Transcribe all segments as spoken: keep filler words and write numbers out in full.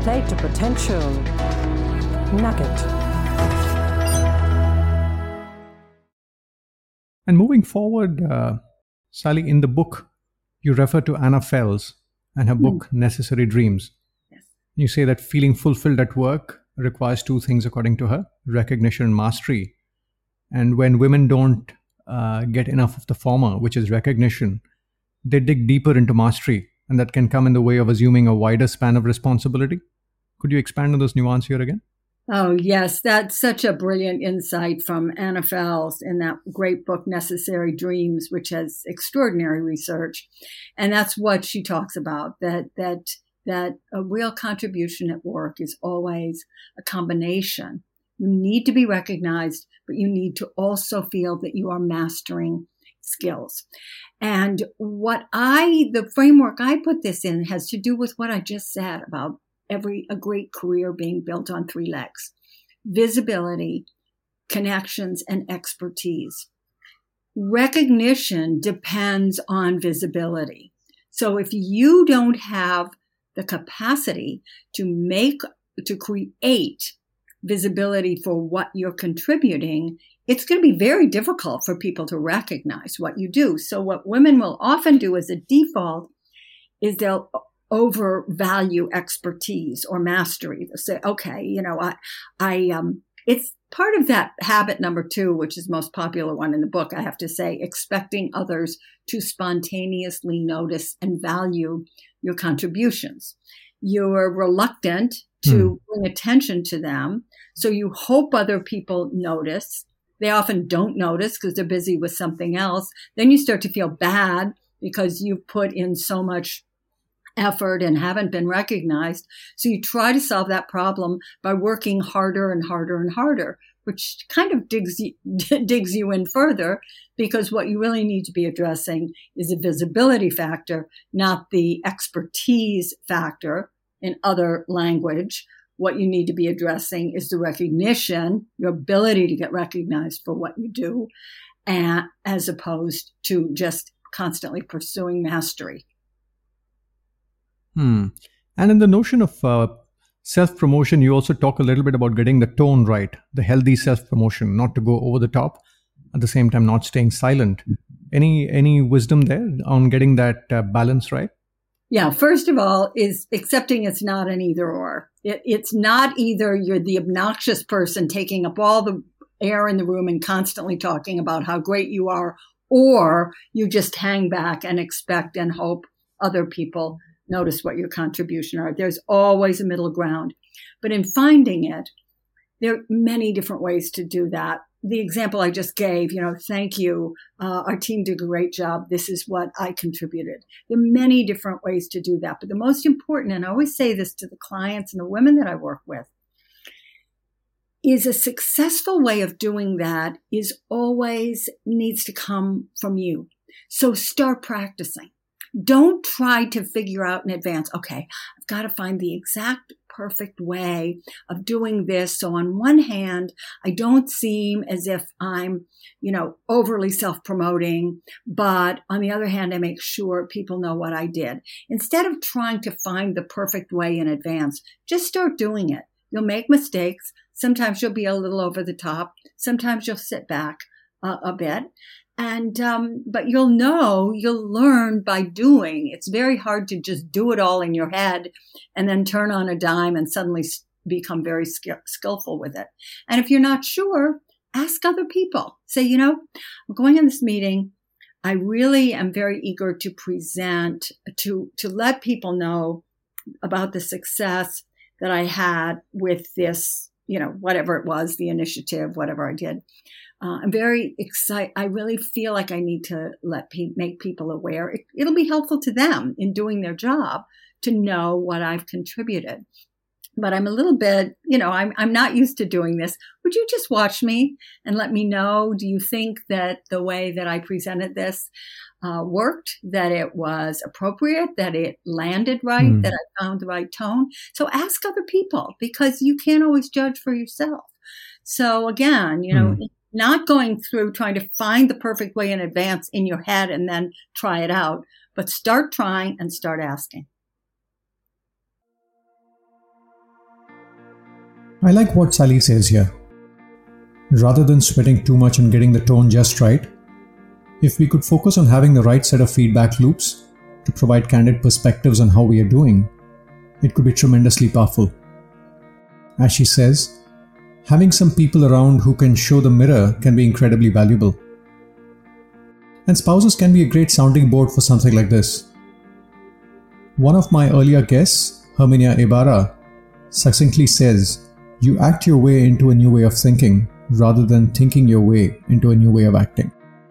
Play to Potential Nugget. And moving forward, uh, Sally, in the book, you refer to Anna Fells and her mm. book, Necessary Dreams. Yes. You say that feeling fulfilled at work requires two things, according to her: recognition and mastery. And when women don't uh, get enough of the former, which is recognition, they dig deeper into mastery, and that can come in the way of assuming a wider span of responsibility. Could you expand on this nuance here again? Oh, yes. That's such a brilliant insight from Anna Fells in that great book, Necessary Dreams, which has extraordinary research. And that's what she talks about, that, that, that a real contribution at work is always a combination. You need to be recognized, but you need to also feel that you are mastering skills. And what I, the framework I put this in has to do with what I just said about every, a great career being built on three legs: visibility, connections, and expertise. Recognition depends on visibility. So if you don't have the capacity to make, to create visibility for what you're contributing, it's going to be very difficult for people to recognize what you do. So what women will often do as a default is they'll overvalue expertise or mastery. They'll say, okay, you know, I, I, um, it's part of that habit number two, which is the most popular one in the book, I have to say, expecting others to spontaneously notice and value your contributions. You're reluctant to hmm. bring attention to them. So you hope other people notice. They often don't notice because they're busy with something else. Then you start to feel bad because you put in so much effort and haven't been recognized. So you try to solve that problem by working harder and harder and harder, which kind of digs you, digs you in further, because what you really need to be addressing is a visibility factor, not the expertise factor. In other language, what you need to be addressing is the recognition, your ability to get recognized for what you do, and, as opposed to just constantly pursuing mastery. Hmm. And in the notion of uh, self-promotion, you also talk a little bit about getting the tone right, the healthy self-promotion, not to go over the top, at the same time not staying silent. Any any wisdom there on getting that uh, balance right? Yeah, first of all, is accepting it's not an either or. It, it's not either you're the obnoxious person taking up all the air in the room and constantly talking about how great you are, or you just hang back and expect and hope other people notice what your contribution are. There's always a middle ground. But in finding it, there are many different ways to do that. The example I just gave, you know, thank you. Uh, our team did a great job. This is what I contributed. There are many different ways to do that. But the most important, and I always say this to the clients and the women that I work with, is a successful way of doing that is always needs to come from you. So start practicing. Don't try to figure out in advance, okay, I've got to find the exact perfect way of doing this. So on one hand, I don't seem as if I'm, you know, overly self-promoting, but on the other hand, I make sure people know what I did. Instead of trying to find the perfect way in advance, just start doing it. You'll make mistakes. Sometimes you'll be a little over the top. Sometimes you'll sit back uh, a bit. And, um, but you'll know, you'll learn by doing. It's very hard to just do it all in your head and then turn on a dime and suddenly become very sk- skillful with it. And if you're not sure, ask other people. Say, you know, I'm going in this meeting. I really am very eager to present, to, to let people know about the success that I had with this, you know, whatever it was, the initiative, whatever I did. Uh, I'm very excited. I really feel like I need to let pe- make people aware. It, it'll be helpful to them in doing their job to know what I've contributed. But I'm a little bit, you know, I'm I'm not used to doing this. Would you just watch me and let me know? Do you think that the way that I presented this uh, worked, that it was appropriate, that it landed right, mm. that I found the right tone? So ask other people, because you can't always judge for yourself. So again, you know, mm. not going through trying to find the perfect way in advance in your head and then try it out, but start trying and start asking. I like what Sally says here. Rather than sweating too much and getting the tone just right, if we could focus on having the right set of feedback loops to provide candid perspectives on how we are doing, it could be tremendously powerful. As she says, having some people around who can show the mirror can be incredibly valuable. And spouses can be a great sounding board for something like this. One of my earlier guests, Herminia Ibarra, succinctly says, you act your way into a new way of thinking rather than thinking your way into a new way of acting.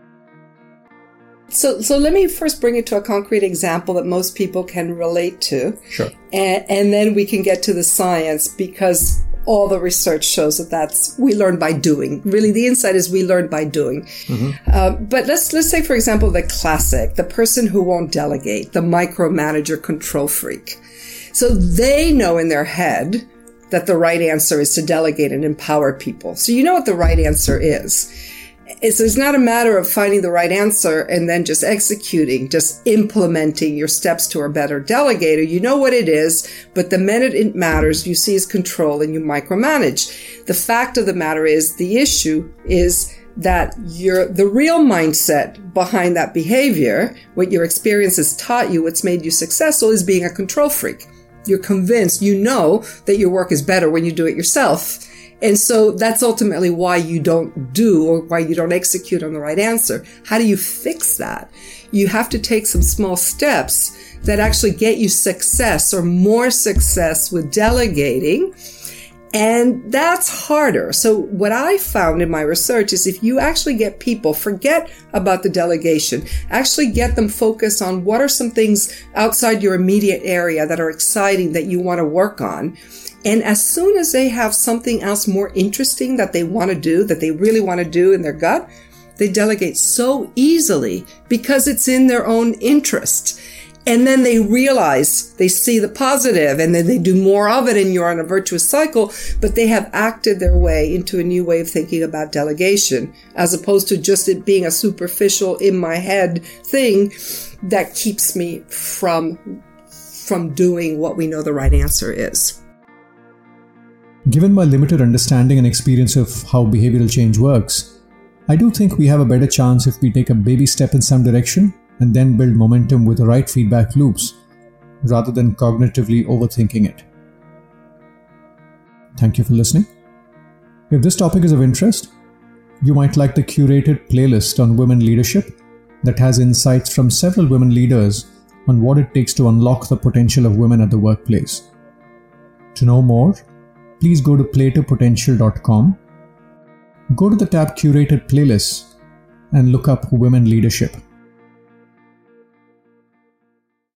So so let me first bring it to a concrete example that most people can relate to. Sure. And, and then we can get to the science, because all the research shows that that's, we learn by doing. Really, the insight is we learn by doing. Mm-hmm. Uh, but let's let's say, for example, the classic, the person who won't delegate, the micromanager control freak. So they know in their head that the right answer is to delegate and empower people. So you know what the right answer is. It's, it's not a matter of finding the right answer and then just executing, just implementing your steps to a better delegator. You know what it is, but the minute it matters, you seize control and you micromanage. The fact of the matter is, the issue is that your the real mindset behind that behavior, what your experience has taught you, what's made you successful, is being a control freak. You're convinced, you know that your work is better when you do it yourself. And so that's ultimately why you don't do, or why you don't execute on the right answer. How do you fix that? You have to take some small steps that actually get you success or more success with delegating. And that's harder. So what I found in my research is, if you actually get people, forget about the delegation, actually get them focused on what are some things outside your immediate area that are exciting that you want to work on. And as soon as they have something else more interesting that they want to do, that they really want to do in their gut, they delegate so easily because it's in their own interest. And then they realize, they see the positive, and then they do more of it, and you're on a virtuous cycle, but they have acted their way into a new way of thinking about delegation, as opposed to just it being a superficial, in my head thing that keeps me from, from doing what we know the right answer is. Given my limited understanding and experience of how behavioral change works, I do think we have a better chance if we take a baby step in some direction and then build momentum with the right feedback loops, rather than cognitively overthinking it. Thank you for listening. If this topic is of interest, you might like the curated playlist on women leadership that has insights from several women leaders on what it takes to unlock the potential of women at the workplace. To know more, please go to play to potential dot com, go to the tab Curated Playlists, and look up Women Leadership.